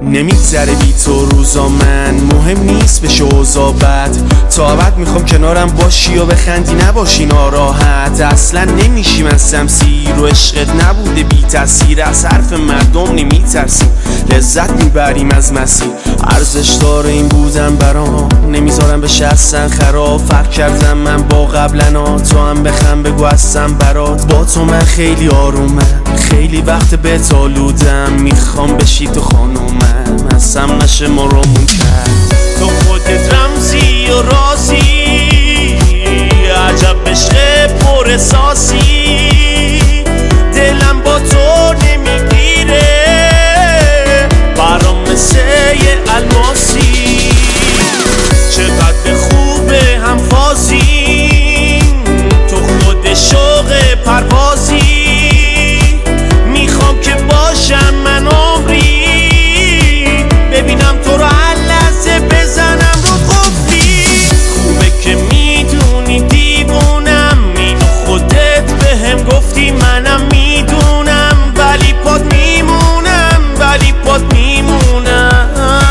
نمیگذره بی تو روزا من، مهم نیست بشه اوضاع بد. تا ابد میخوام کنارم باشی و بخندی نباشی ناراحت. اصلا نمیشی من سمسیر و عشقت نبوده بی تاثیر. از حرف مردم نمیترسیم، لذت میبریم از مسیر. ارزش داره این بودن برام، نمیذارم بشه اصلا خراب. فرق کردم من با قبلنا، تو هم بخم بگو هستم برات. با تو من خیلی آرومم، خیلی وقت بهت آلودم. میخوام بشی تو خانومم، اصلا نشه ما رو کرد. تو خودت رمزی و رازی، عجب عشق پر احساسی. دلم با تو نمیگیره، برام مثل یه الماسی. چقدر خوبه هم فازی، تو خود شوق پروازی. میخوام که باشم من عمری، ببینم تو رو هر لحظه بزنم رو قفلی. خوبه که میدونی دیوونم، اینو خودت بهم گفتی منم میدونم. ولی پاد میمونم، ولی پاد میمونم.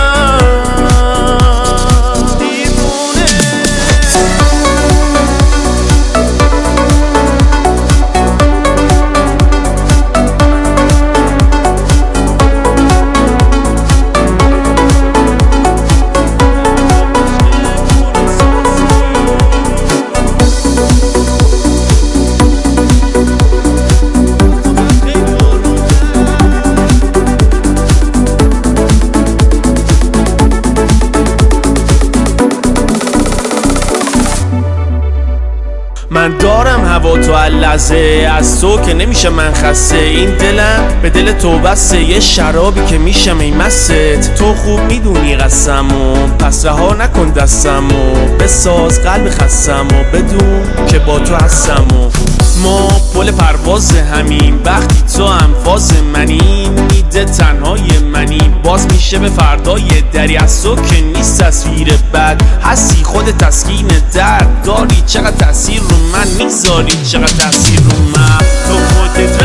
من دارم هوا تو اللحظه، از تو که نمیشه من خسته. این دلم به دل تو بسته، یه شرابی که میشم ای مست. تو خوب میدونی قسمو، پس رها نکن دستمو. بساز قلب خستمو، بدون که با تو هستمو. ما پل پرواز همین، وقتی تو هم فاز منی. میده تنهای منی، باز میشه به فردای دری. از تو که نیست تصویر بد، هستی خود تسکین درد. داری چقدر تاثیر رو من میذاری، چقدر تاثیر رو من. تو خودت